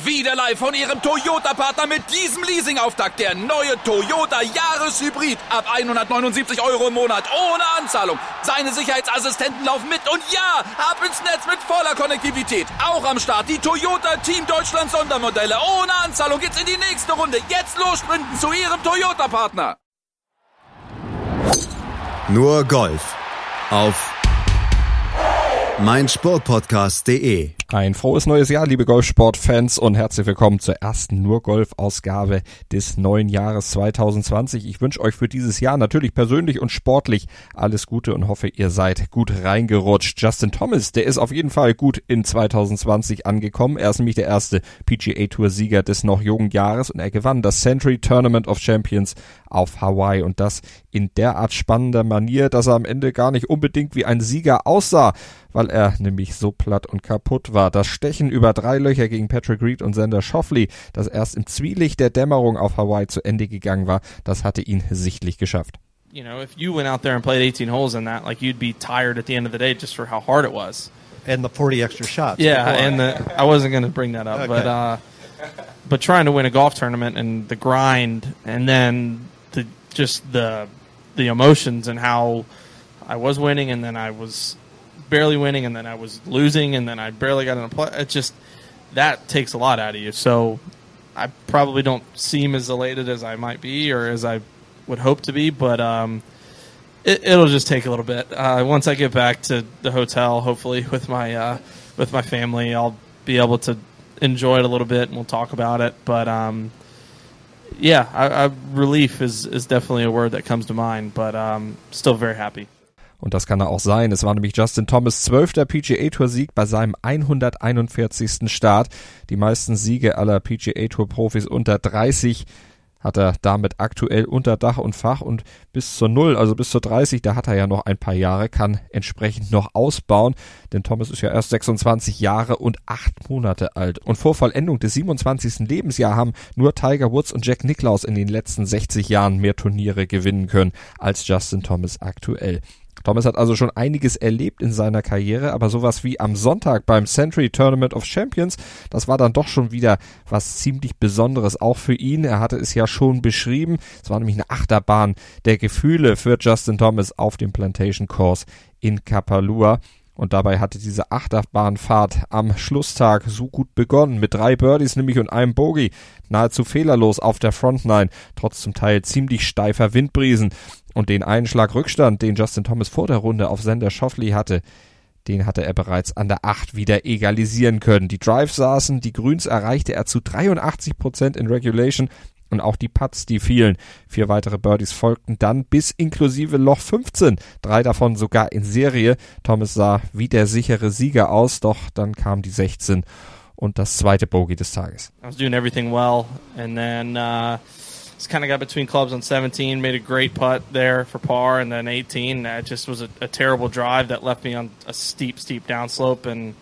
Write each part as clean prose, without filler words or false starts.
Wieder live von Ihrem Toyota-Partner mit diesem Leasing-Auftakt. Der neue Toyota Jahreshybrid. Ab 179 € im Monat. Ohne Anzahlung. Seine Sicherheitsassistenten laufen mit. Und ja, ab ins Netz mit voller Konnektivität. Auch am Start die Toyota Team Deutschland Sondermodelle. Ohne Anzahlung geht's in die nächste Runde. Jetzt los sprinten zu Ihrem Toyota-Partner. Nur Golf auf meinsportpodcast.de. Ein frohes neues Jahr, liebe Golfsportfans, und herzlich willkommen zur ersten Nur-Golf-Ausgabe des neuen Jahres 2020. Ich wünsche euch für dieses Jahr natürlich persönlich und sportlich alles Gute und hoffe, ihr seid gut reingerutscht. Justin Thomas, der ist auf jeden Fall gut in 2020 angekommen. Er ist nämlich der erste PGA-Tour-Sieger des noch jungen Jahres und er gewann das Sentry Tournament of Champions auf Hawaii und das in derart spannender Manier, dass er am Ende gar nicht unbedingt wie ein Sieger aussah, weil er nämlich so platt und kaputt war. Das Stechen über 3 Löcher gegen Patrick Reed und Xander Schauffele, das erst im Zwielicht der Dämmerung auf Hawaii zu Ende gegangen war, das hatte ihn sichtlich geschafft. You know, if you went out there and played 18 holes in that, like you'd be tired at the end of the day just for how hard it was. And the 40 extra shots. Yeah, and I wasn't going to bring that up, okay. but trying to win a golf tournament and the grind, and then the emotions and how I was winning and then I was barely winning and then I was losing and then I barely got in a play. It just, that takes a lot out of you. So I probably don't seem as elated as I might be or as I would hope to be, but it'll just take a little bit. Once I get back to the hotel, hopefully with my family, I'll be able to enjoy it a little bit and we'll talk about it. But relief is definitely a word that comes to mind, but still very happy. Und das kann er auch sein. Es war nämlich Justin Thomas' 12. PGA-Tour-Sieg bei seinem 141. Start. Die meisten Siege aller PGA-Tour-Profis unter 30 hat er damit aktuell unter Dach und Fach und bis zur 0, also bis zur 30, da hat er ja noch ein paar Jahre, kann entsprechend noch ausbauen, denn Thomas ist ja erst 26 Jahre und 8 Monate alt. Und vor Vollendung des 27. Lebensjahres haben nur Tiger Woods und Jack Nicklaus in den letzten 60 Jahren mehr Turniere gewinnen können als Justin Thomas aktuell. Thomas hat also schon einiges erlebt in seiner Karriere, aber sowas wie am Sonntag beim Sentry Tournament of Champions, das war dann doch schon wieder was ziemlich Besonderes, auch für ihn. Er hatte es ja schon beschrieben, es war nämlich eine Achterbahn der Gefühle für Justin Thomas auf dem Plantation Course in Kapalua. Und dabei hatte diese Achterbahnfahrt am Schlusstag so gut begonnen, mit 3 Birdies nämlich und einem Bogey, nahezu fehlerlos auf der Frontline, trotz zum Teil ziemlich steifer Windbrisen. Und den einen Schlag Rückstand, den Justin Thomas vor der Runde auf Xander Schauffele hatte, den hatte er bereits an der 8 wieder egalisieren können. Die Drives saßen, die Grüns erreichte er zu 83% in Regulation und auch die Putts, die fielen. 4 weitere Birdies folgten dann bis inklusive Loch 15, 3 davon sogar in Serie. Thomas sah wie der sichere Sieger aus, doch dann kam die 16 und das zweite Bogey des Tages. I was doing everything well and then just kind of got between clubs on 17, made a great putt there for par, and then 18, that just was a terrible drive that left me on a steep downslope and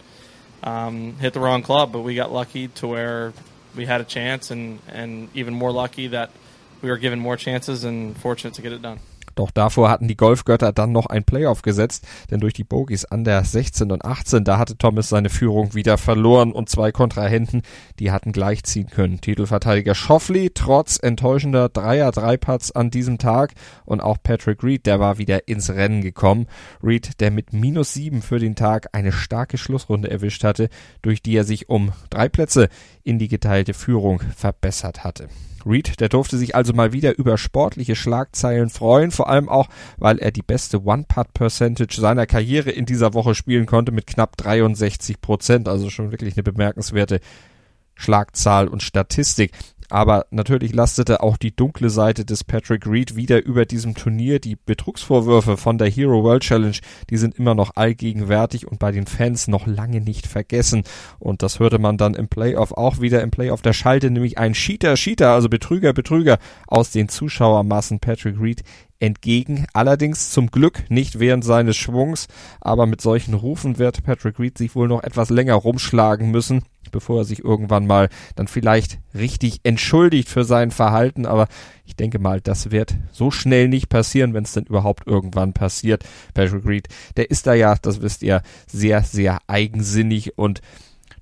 hit the wrong club, but we got lucky to where we had a chance and even more lucky that we were given more chances and fortunate to get it done. Doch davor hatten die Golfgötter dann noch ein Playoff gesetzt, denn durch die Bogies an der 16 und 18, da hatte Thomas seine Führung wieder verloren und 2 Kontrahenten, die hatten gleichziehen können. Titelverteidiger Schauffele trotz enttäuschender 3er-3-Putts an diesem Tag und auch Patrick Reed, der war wieder ins Rennen gekommen. Reed, der mit -7 für den Tag eine starke Schlussrunde erwischt hatte, durch die er sich um 3 Plätze in die geteilte Führung verbessert hatte. Reed, der durfte sich also mal wieder über sportliche Schlagzeilen freuen, vor allem auch, weil er die beste One-Putt-Percentage seiner Karriere in dieser Woche spielen konnte mit knapp 63%, also schon wirklich eine bemerkenswerte Schlagzahl und Statistik. Aber natürlich lastete auch die dunkle Seite des Patrick Reed wieder über diesem Turnier. Die Betrugsvorwürfe von der Hero World Challenge, die sind immer noch allgegenwärtig und bei den Fans noch lange nicht vergessen. Und das hörte man dann im Playoff auch wieder. Im Playoff, da schallte nämlich ein Cheater, also Betrüger aus den Zuschauermassen Patrick Reed entgegen. Allerdings zum Glück nicht während seines Schwungs, aber mit solchen Rufen wird Patrick Reed sich wohl noch etwas länger rumschlagen müssen, bevor er sich irgendwann mal dann vielleicht richtig entschuldigt für sein Verhalten. Aber ich denke mal, das wird so schnell nicht passieren, wenn es denn überhaupt irgendwann passiert. Patrick Reed, der ist da ja, das wisst ihr, sehr, sehr eigensinnig und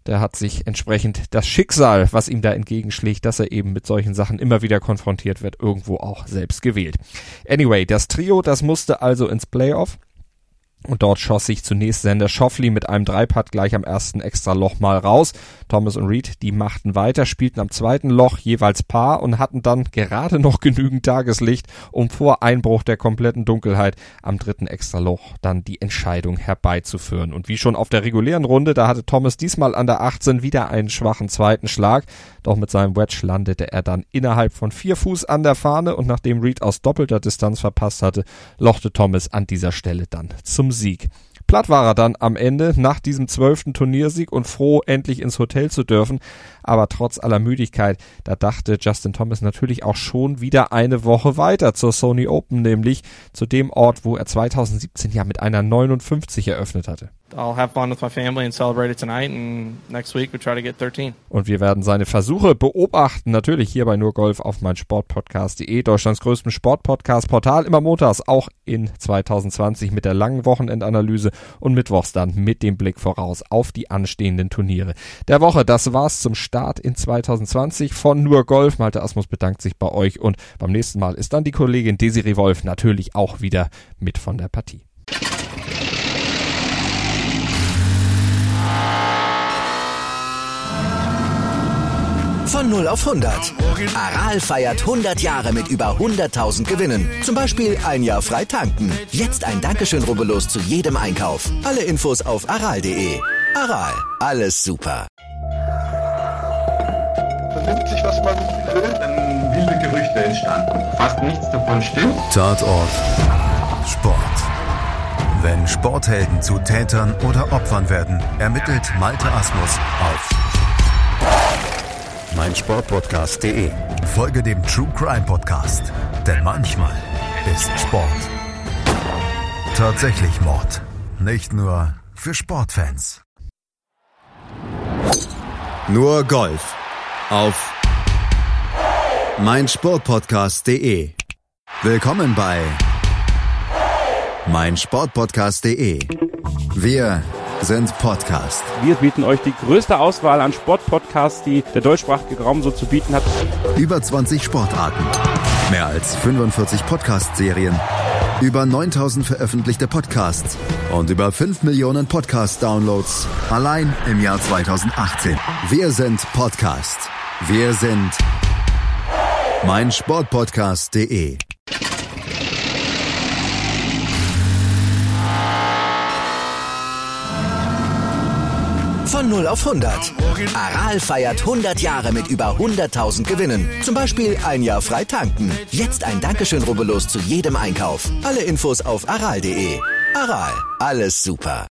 der hat sich entsprechend das Schicksal, was ihm da entgegenschlägt, dass er eben mit solchen Sachen immer wieder konfrontiert wird, irgendwo auch selbst gewählt. Anyway, das Trio, das musste also ins Playoff. Und dort schoss sich zunächst Xander Schauffele mit einem 3-Putt gleich am ersten Extra-Loch mal raus. Thomas und Reed, die machten weiter, spielten am zweiten Loch jeweils Par und hatten dann gerade noch genügend Tageslicht, um vor Einbruch der kompletten Dunkelheit am dritten Extra-Loch dann die Entscheidung herbeizuführen. Und wie schon auf der regulären Runde, da hatte Thomas diesmal an der 18 wieder einen schwachen zweiten Schlag. Doch mit seinem Wedge landete er dann innerhalb von 4 Fuß an der Fahne und nachdem Reed aus doppelter Distanz verpasst hatte, lochte Thomas an dieser Stelle dann zum Sieg. Platt war er dann am Ende nach diesem 12. Turniersieg und froh, endlich ins Hotel zu dürfen. Aber trotz aller Müdigkeit, da dachte Justin Thomas natürlich auch schon wieder eine Woche weiter zur Sony Open, nämlich zu dem Ort, wo er 2017 ja mit einer 59 eröffnet hatte. I'll have fun with my family and celebrate it tonight, and next week we try to get 13. Und wir werden seine Versuche beobachten, natürlich hier bei Nur Golf auf meinsportpodcast.de, Deutschlands größtem Sportpodcast-Portal, immer montags, auch in 2020 mit der langen Wochenendanalyse und mittwochs dann mit dem Blick voraus auf die anstehenden Turniere der Woche. Das war's zum Start in 2020 von Nur Golf. Malte Asmus bedankt sich bei euch und beim nächsten Mal ist dann die Kollegin Desiree Wolf natürlich auch wieder mit von der Partie. Von 0 auf 100. Aral feiert 100 Jahre mit über 100.000 Gewinnen. Zum Beispiel ein Jahr frei tanken. Jetzt ein Dankeschön, rubbellos zu jedem Einkauf. Alle Infos auf aral.de. Aral, alles super. Vernimmt sich, was man will, dann wilde Gerüchte entstanden. Fast nichts davon stimmt. Tatort Sport. Wenn Sporthelden zu Tätern oder Opfern werden, ermittelt Malte Asmus auf meinsportpodcast.de. Folge dem True Crime Podcast, denn manchmal ist Sport tatsächlich Mord. Nicht nur für Sportfans. Nur Golf auf meinsportpodcast.de. Willkommen bei meinsportpodcast.de. Wir sind Podcast. Wir bieten euch die größte Auswahl an Sportpodcasts, die der deutschsprachige Raum so zu bieten hat. Über 20 Sportarten, mehr als 45 Podcast-Serien, über 9000 veröffentlichte Podcasts und über 5 Millionen Podcast-Downloads allein im Jahr 2018. Wir sind Podcast. Wir sind meinsportpodcast.de. Von 0 auf 100. Aral feiert 100 Jahre mit über 100.000 Gewinnen. Zum Beispiel ein Jahr frei tanken. Jetzt ein Dankeschön, rubbellos zu jedem Einkauf. Alle Infos auf aral.de. Aral, alles super.